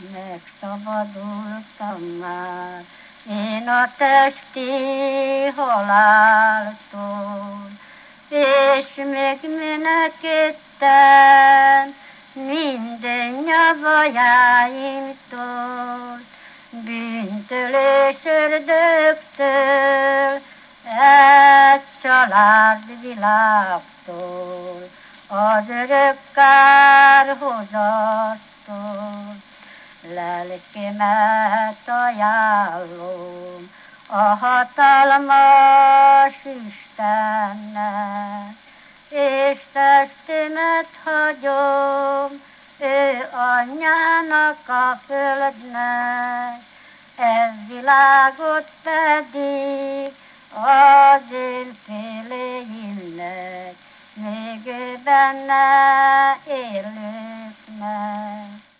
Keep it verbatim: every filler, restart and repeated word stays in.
Megszabadultam már én a testi haláltól, és megmenekítem minden nyavajáimtól, bűntől és ördögtől, egy családvilágtól, az örök kárhozattól. Lelkemet ajánlom a hatalmas Istennek, és testemet hagyom ő anyjának a földnek, ez világot pedig az én féléimnek, még ő benne élőknek.